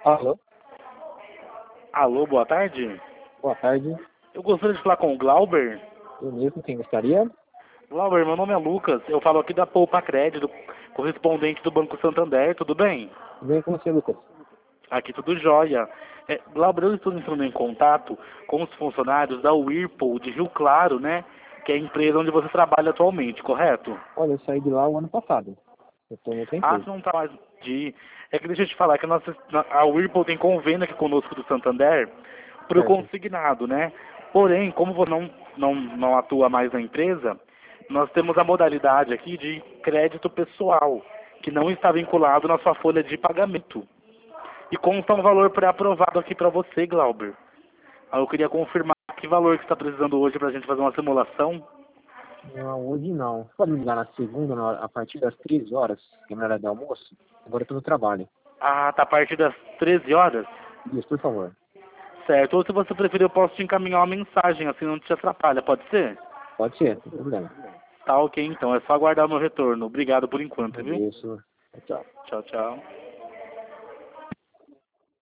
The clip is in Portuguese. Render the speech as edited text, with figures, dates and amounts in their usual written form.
Alô, Alô, boa tarde. boa tarde. Eu gostaria de falar com o Glauber. Eu mesmo, quem gostaria? Glauber, meu nome é Lucas. Eu falo aqui da Poupa Crédito, correspondente do Banco Santander. Tudo bem? Vem com você, Lucas. Aqui tudo jóia. Glauber, eu estou entrando em contato com os funcionários da Whirlpool de Rio Claro, né? Que é a empresa onde você trabalha atualmente, correto? Olha, eu saí de lá o ano passado. Eu estou em outra Ah, empresa. você não está mais de... É que deixa eu te falar que a Whirlpool tem convênio aqui conosco do Santander para o Certo. consignado, né? Porém, como você não atua mais na empresa, nós temos a modalidade aqui de crédito pessoal, que não está vinculado na sua folha de pagamento. E consta um valor pré-aprovado aqui para você, Glauber. Aí eu queria confirmar que valor que você está precisando hoje para a gente fazer uma simulação. Não, hoje não. Você pode me ligar na segunda, a partir das 13 horas, que é a minha hora de almoço? Agora eu estou no trabalho. Ah, tá a partir das 13 horas? Isso, por favor. Certo. Ou se você preferir, eu posso te encaminhar uma mensagem, assim não te atrapalha, pode ser? Pode ser, não tem problema. Tá ok, então. É só aguardar o meu retorno. Obrigado por enquanto, viu? Agradeço. Tchau. Tchau, tchau.